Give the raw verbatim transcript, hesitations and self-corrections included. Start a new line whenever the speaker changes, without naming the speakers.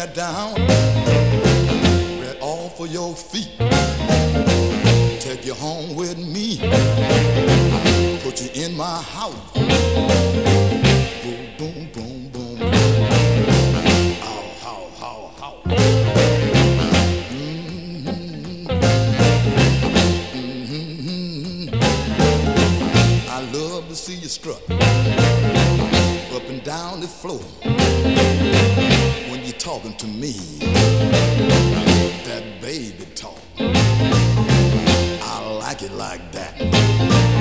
that down right off of your feet. Take you home with me. Put you in my house. Boom, boom, boom, boom. How, how, how, how. Mm-hmm. Mm-hmm. I love to see you strut up and down the floor when you're talking to me. That baby talk, I like it like that.